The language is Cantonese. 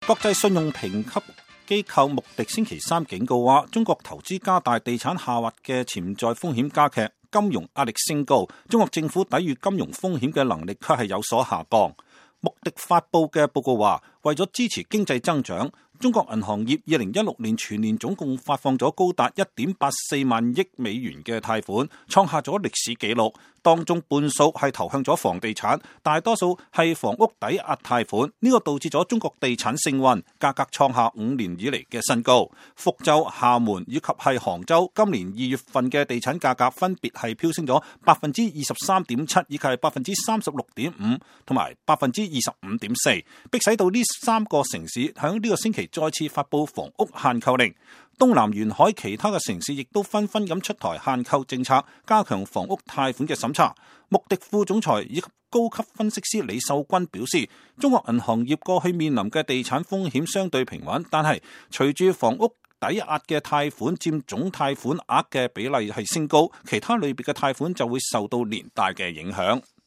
國際信用評級機構穆迪星期三警告話，中國投資加大，地產下滑嘅潛在風險加劇，金融壓力升高，中國政府抵禦金融風險嘅能力卻係有所下降。穆迪發布嘅報告話，為咗支持經濟增長，中國銀行業2016年全年總共發放咗高達1.84萬億美元嘅貸款，創下咗歷史紀錄。當中半數係投向咗房地產，大多數係房屋抵押貸款。呢個導致咗中國地產盛運，價格創下5年以嚟嘅新高。福州、廈門以及係杭州今年2月份嘅地產價格分別係飆升咗23.7%，以及係36.5%同埋25.4%，迫使到呢3個城市響呢個星期再次發布房屋限購令。東南沿海其他嘅城市亦都紛紛咁出台限購政策，加強房屋貸款嘅審查。穆迪副總裁以及高級分析師李秀君表示，中國銀行業過去面臨嘅地產風險相對平穩，但係隨住房屋抵押嘅貸款佔總貸款額嘅比例係升高，其他類別嘅貸款就會受到連帶嘅影響。